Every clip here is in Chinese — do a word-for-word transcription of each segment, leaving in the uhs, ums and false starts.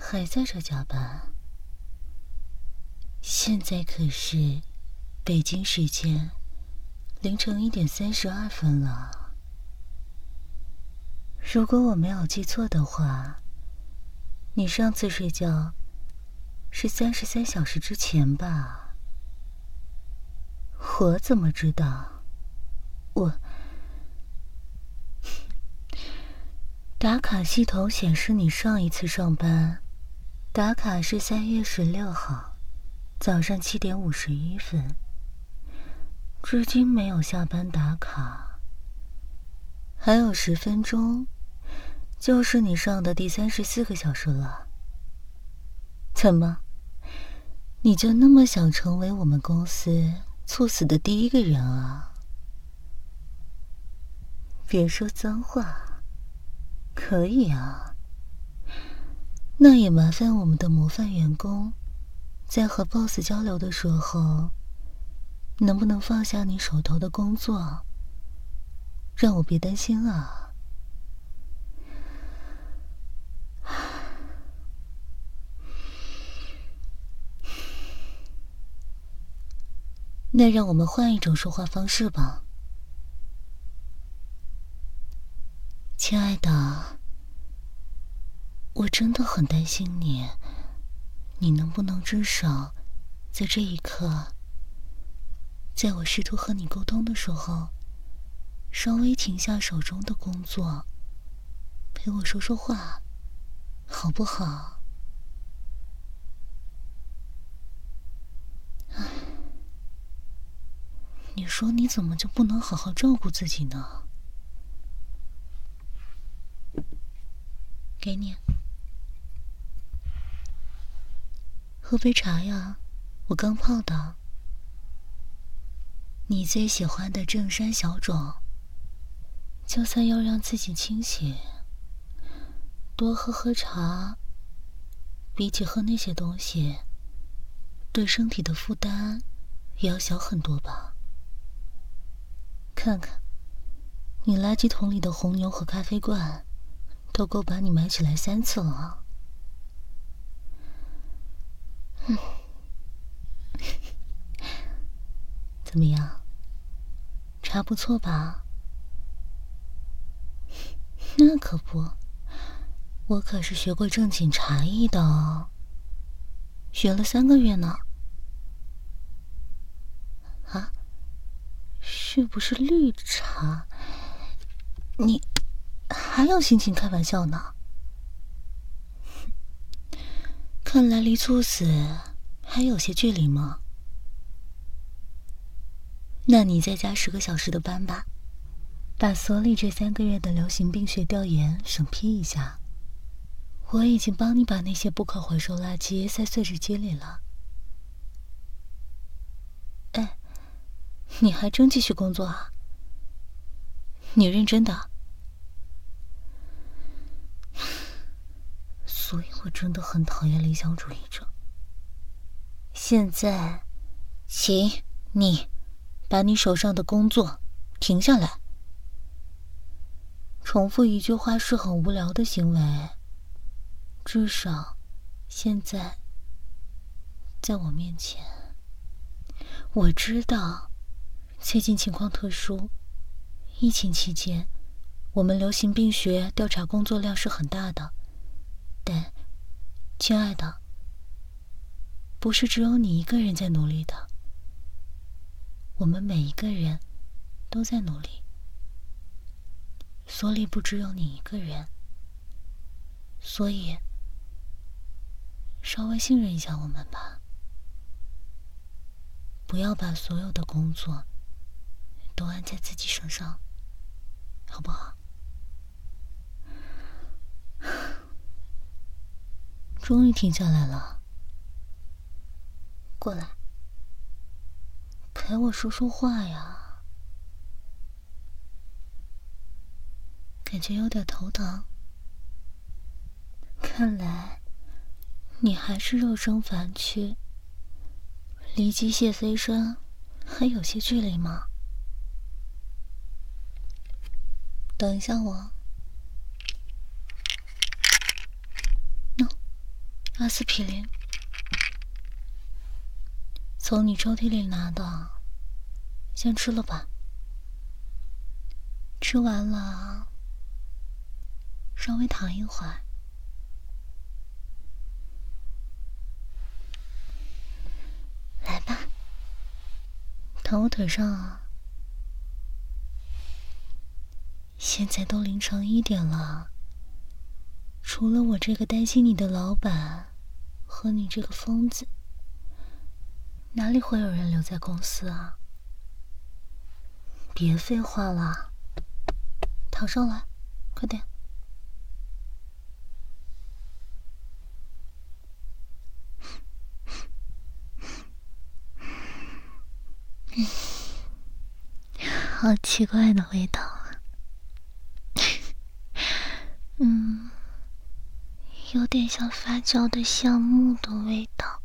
还在这加班？现在可是北京时间凌晨一点三十二分了。如果我没有记错的话，你上次睡觉是三十三小时之前吧？我怎么知道？我打卡系统显示你上一次上班打卡是三月十六号早上七点五十一分，至今没有下班打卡，还有十分钟，就是你上的第三十四个小时了。怎么，你就那么想成为我们公司猝死的第一个人啊？别说脏话，可以啊。那也麻烦我们的模范员工，在和 boss 交流的时候，能不能放下你手头的工作，让我别担心啊。那让我们换一种说话方式吧。亲爱的，我真的很担心你，你能不能至少在这一刻，在我试图和你沟通的时候，稍微停下手中的工作，陪我说说话，好不好？唉，你说你怎么就不能好好照顾自己呢？给你，喝杯茶呀，我刚泡的。你最喜欢的正山小种，就算要让自己清醒，多喝喝茶，比起喝那些东西，对身体的负担也要小很多吧。看看，你垃圾桶里的红牛和咖啡罐，都够把你埋起来三次了。嗯，怎么样？茶不错吧？那可不，我可是学过正经茶艺的哦，学了三个月呢。啊？是不是绿茶？你还有心情开玩笑呢？看来离猝死还有些距离吗？那你再加十个小时的班吧，把所里这三个月的流行病学调研审批一下。我已经帮你把那些不可回收垃圾塞碎纸机里了。哎，你还真继续工作啊？你认真的？所以我真的很讨厌理想主义者。现在，请你把你手上的工作停下来。重复一句话是很无聊的行为，至少现在在我面前。我知道最近情况特殊，疫情期间我们流行病学调查工作量是很大的，但亲爱的，不是只有你一个人在努力的，我们每一个人都在努力。所里不只有你一个人，所以稍微信任一下我们吧，不要把所有的工作都安在自己身上，好不好？终于停下来了，过来，陪我说说话呀。感觉有点头疼，看来你还是肉身凡躯，离机械飞升还有些距离吗？等一下我。喏、no, 阿司匹林，从你抽屉里拿的，先吃了吧。吃完了，稍微躺一会儿。来吧，躺我腿上啊。现在都凌晨一点了，除了我这个担心你的老板和你这个疯子，哪里会有人留在公司啊？别废话了，躺上来，快点。嗯，好奇怪的味道啊。嗯，有点像发酵的橡木的味道，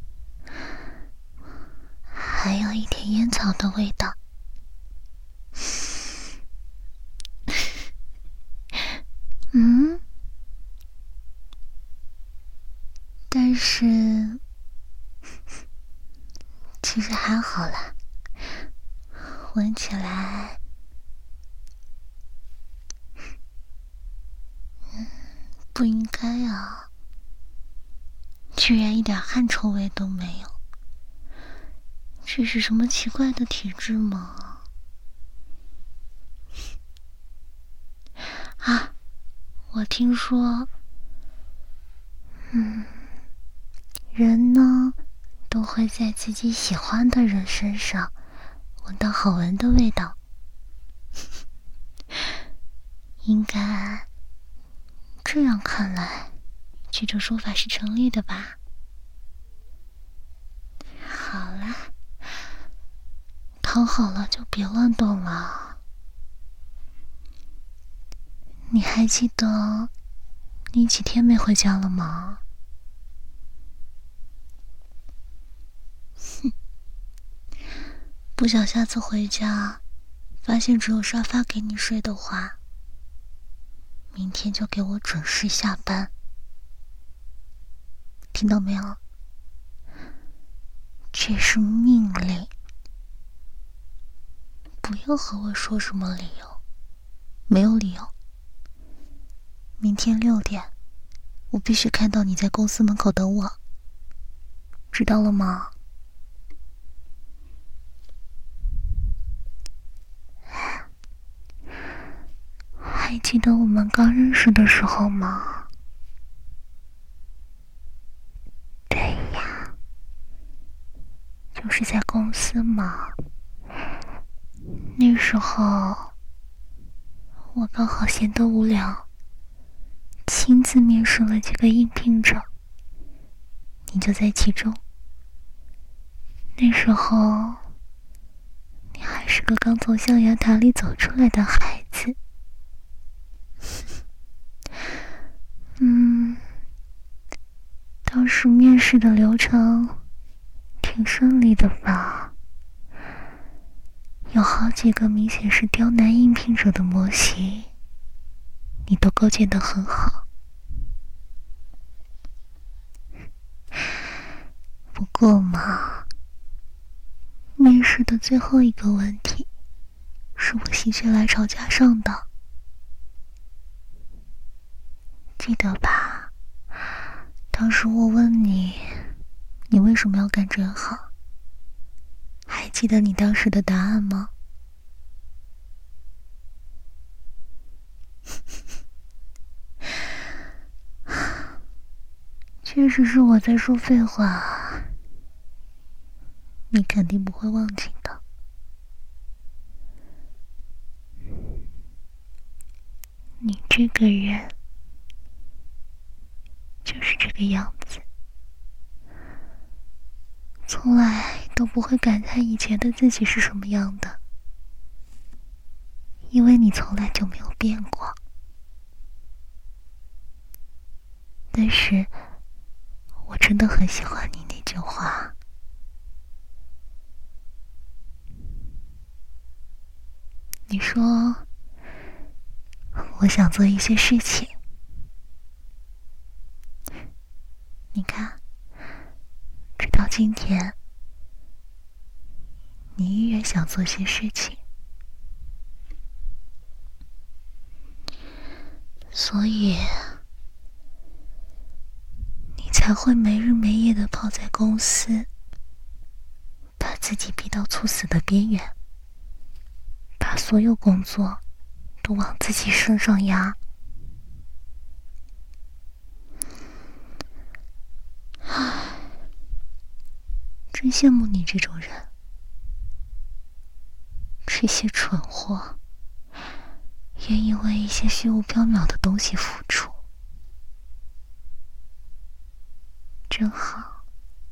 还有一点烟草的味道。嗯，但是其实还好啦，闻起来，嗯，不应该啊，居然一点汗臭味都没有。这是什么奇怪的体质吗？啊，我听说，嗯，人呢都会在自己喜欢的人身上闻到好闻的味道，应该这样看来，这种说法是成立的吧？好啦，躺好了就别乱动了。你还记得你几天没回家了吗？哼，不想下次回家发现只有沙发给你睡的话，明天就给我准时下班，听到没有？这是命令，不要和我说什么理由，没有理由。明天六点，我必须看到你在公司门口等我，知道了吗？还记得我们刚认识的时候吗？对呀，就是在公司嘛。那时候我刚好闲得无聊，亲自面试了几个应聘者，你就在其中。那时候你还是个刚从象牙塔里走出来的孩子。嗯，当时面试的流程挺顺利的吧？有好几个明显是刁难应聘者的模型，你都构建得很好。不过嘛，面试的最后一个问题是我心血来潮加上的，记得吧？当时我问你，你为什么要干这行？还记得你当时的答案吗？确实是我在说废话，你肯定不会忘记的。你这个人就是这个样子，从来都不会感叹以前的自己是什么样的，因为你从来就没有变过。但是我真的很喜欢你那句话，你说我想做一些事情， 你看，直到今天，你依然想做些事情，所以你才会没日没夜地泡在公司，把自己逼到猝死的边缘，把所有工作都往自己身上压。唉，真羡慕你这种人，这些蠢货愿意为一些虚无缥缈的东西付出，真好。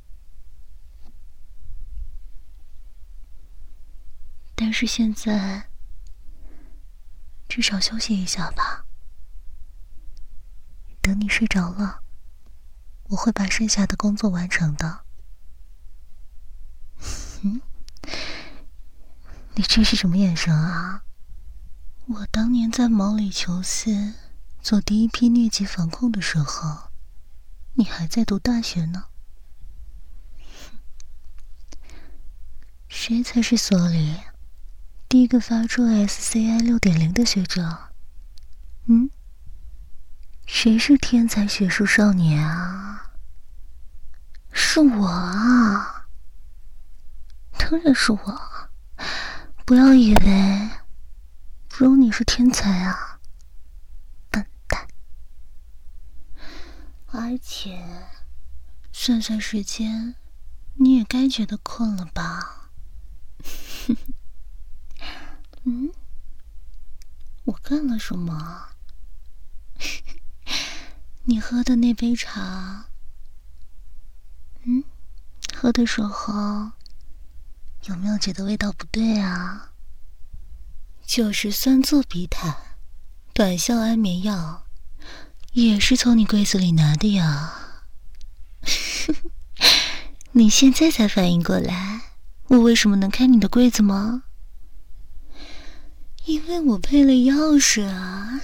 但是现在至少休息一下吧，等你睡着了，我会把剩下的工作完成的。嗯，你这是什么眼神啊？我当年在毛里求斯做第一批疟疾防控的时候，你还在读大学呢。谁才是所里第一个发出 S C I 六点零 的学者？嗯？谁是天才学术少年啊？是我啊，当然是我。不要以为只有你是天才啊，笨蛋。而且算算时间，你也该觉得困了吧？嗯？我干了什么？你喝的那杯茶，嗯，喝的时候有没有觉得味道不对啊？就是酸醋皮坦、短效安眠药，也是从你柜子里拿的呀。你现在才反应过来，我为什么能开你的柜子吗？因为我配了钥匙啊。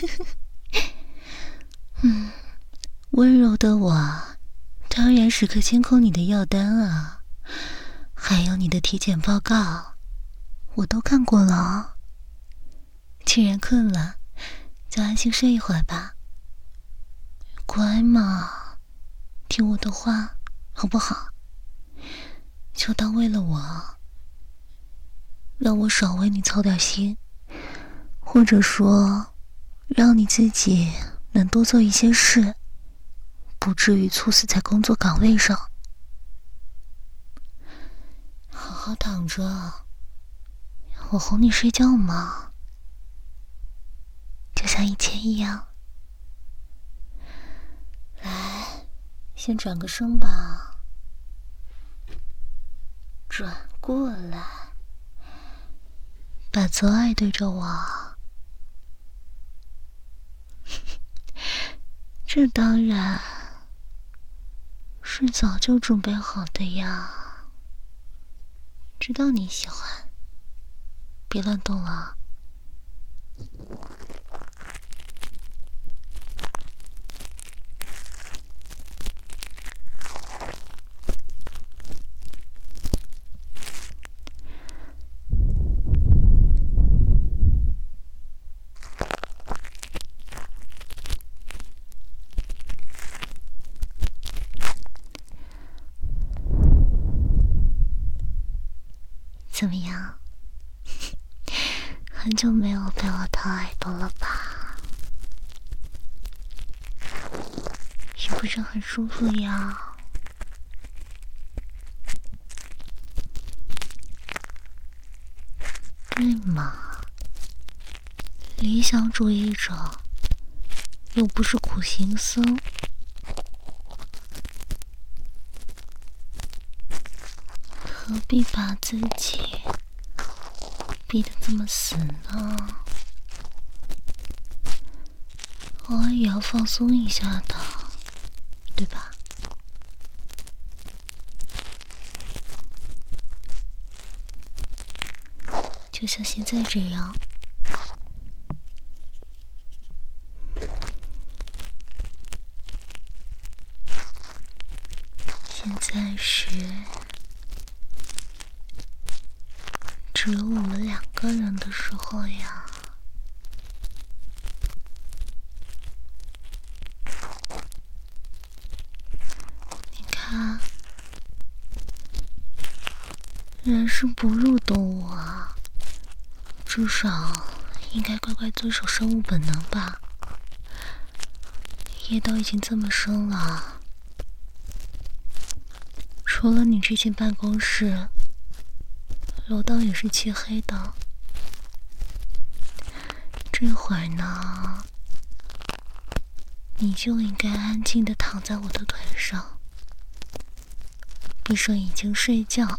嗯，温柔的我当然时刻监控你的药单啊，还有你的体检报告，我都看过了。既然困了，就安心睡一会儿吧。乖嘛，听我的话，好不好？就当为了我，让我少为你操点心，或者说，让你自己能多做一些事，不至于猝死在工作岗位上。好好躺着，我哄你睡觉嘛，就像以前一样。来，先转个身吧，转过来，把左耳对着我。这当然是早就准备好的呀，知道你喜欢，别乱动了。怎么样？很久没有被我掏耳朵了吧？是不是很舒服呀？对嘛，理想主义者又不是苦行僧，何必把自己逼得这么死呢？偶尔也要放松一下的，对吧？就像现在这样。 现在是只有我们两个人的时候呀。你看，人是哺乳动物啊，至少应该乖乖遵守生物本能吧。夜都已经这么深了，除了你这间办公室，楼道也是漆黑的。这会儿呢，你就应该安静地躺在我的腿上，闭上眼睛睡觉。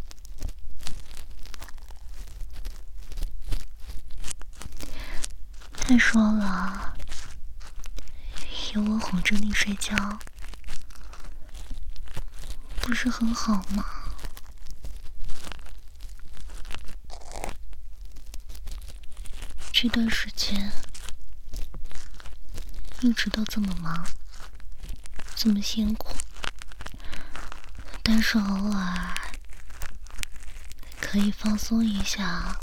再说了，有我哄着你睡觉，不是很好吗？这段时间一直都这么忙，这么辛苦，但是偶尔可以放松一下，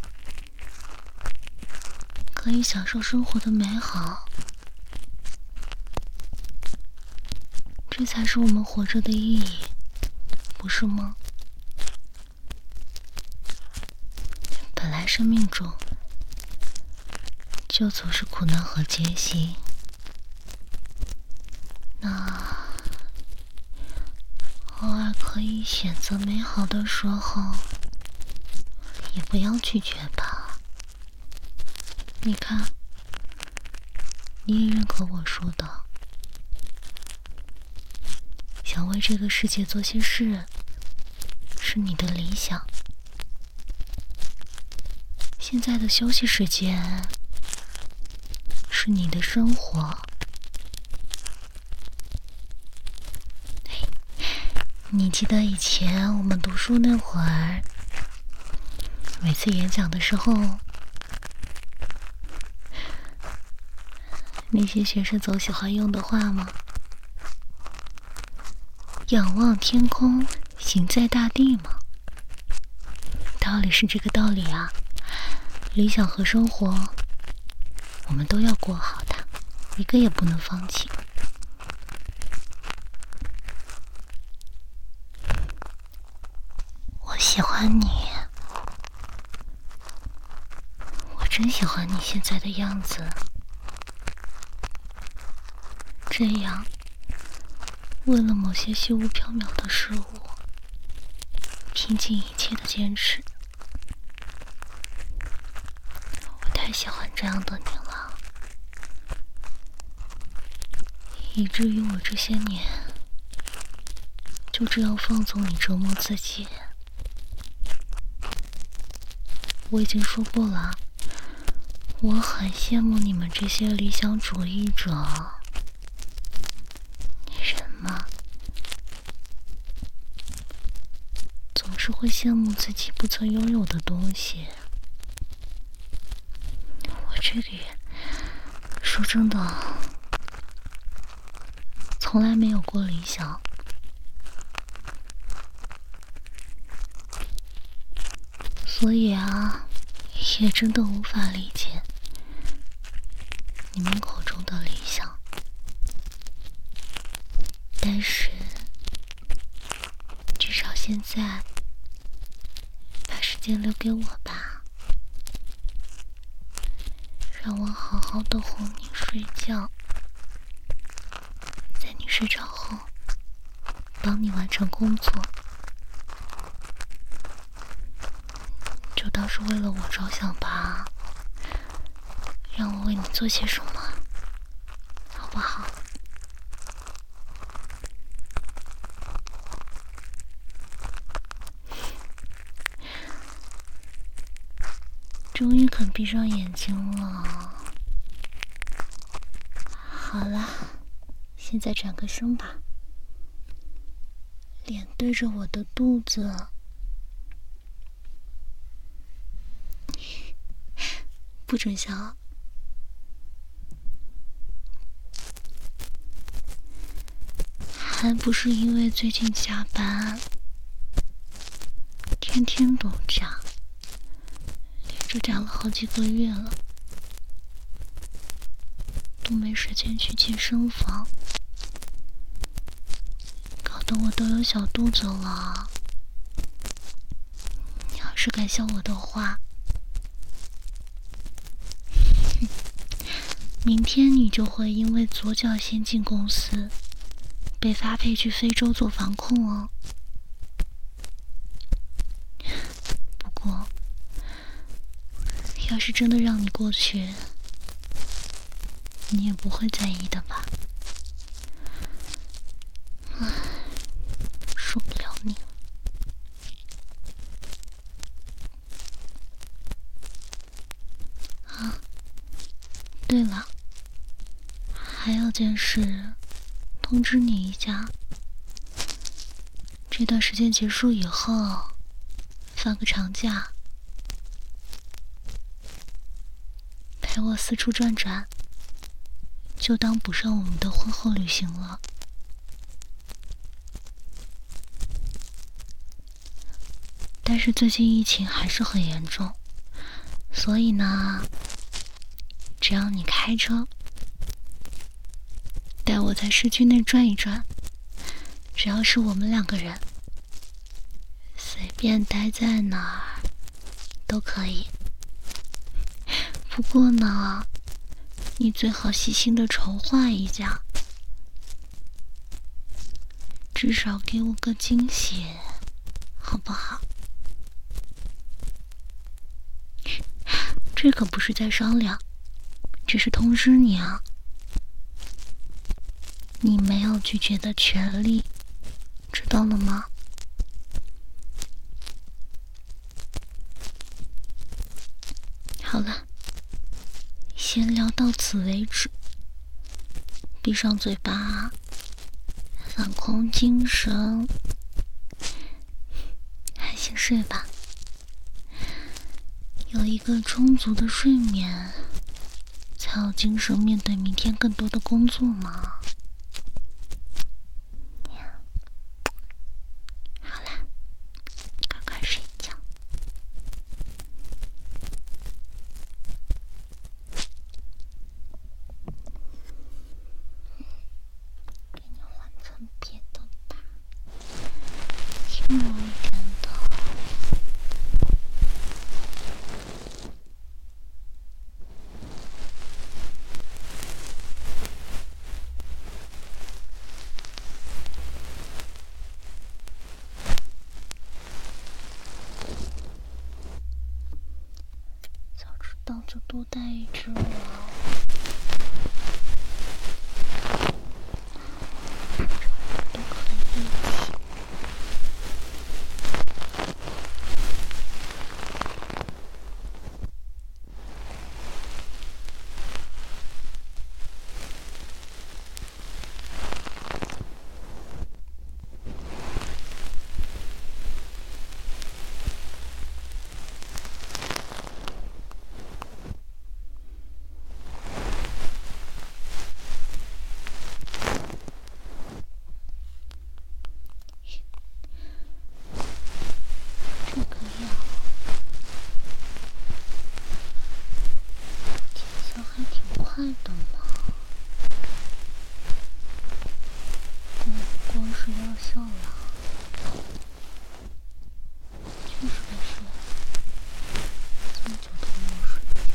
可以享受生活的美好，这才是我们活着的意义，不是吗？本来生命中就总是苦难和艰辛，那偶尔可以选择美好的时候，也不要拒绝吧。你看，你也认可我说的，想为这个世界做些事，是你的理想。现在的休息时间是你的生活。你记得以前我们读书那会儿，每次演讲的时候，那些学生总喜欢用的话吗？仰望天空，行在大地嘛。道理是这个道理啊，理想和生活我们都要过好的，一个也不能放弃。我喜欢你，我真喜欢你现在的样子，这样为了某些虚无缥缈的事物，拼尽一切的坚持，我太喜欢这样的你了，以至于我这些年就这样放纵你折磨自己。我已经说过了，我很羡慕你们这些理想主义者。人嘛，总是会羡慕自己不曾拥有的东西。我这个人，说真的，从来没有过理想。所以啊，也真的无法理解你们口中的理想。但是，至少现在，把时间留给我吧，让我好好的哄你睡觉，在你睡着后，帮你完成工作。就当是为了我着想吧，让我为你做些什么，好不好？终于肯闭上眼睛了。好了，现在转个身吧，脸对着我的肚子。不准笑。好还不是因为最近加班，天天都加，连着加了好几个月了，都没时间去健身房，搞得我都有小肚子了。你要是敢笑我的话，明天你就会因为左脚先进公司，被发配去非洲做防控哦。不过，要是真的让你过去，你也不会在意的吧？唉，受不了你了。啊，对了，还有件事通知你一下，这段时间结束以后，放个长假，陪我四处转转，就当补上我们的婚后旅行了。但是最近疫情还是很严重，所以呢，只要你开车带我在市区内转一转，只要是我们两个人，随便待在哪儿都可以。不过呢，你最好细心的筹划一下，至少给我个惊喜，好不好？这可不是在商量，只是通知你啊。你没有拒绝的权利，知道了吗？好了，先聊到此为止。闭上嘴巴，放空精神，安心睡吧。有一个充足的睡眠，才有精神面对明天更多的工作嘛。好啦，快快睡觉。给你换成别的吧，轻柔一点的。早知道就多带一只了。都可以一起。这个药见效还挺快的嘛，不光是药效啦，确实没睡，这么久都没有睡觉。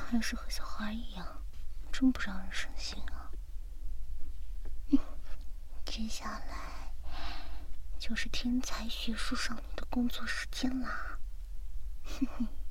还是和小孩一样，真不让人省心啊。嗯，接下来就是天才学术少女的工作时间啦。哼哼。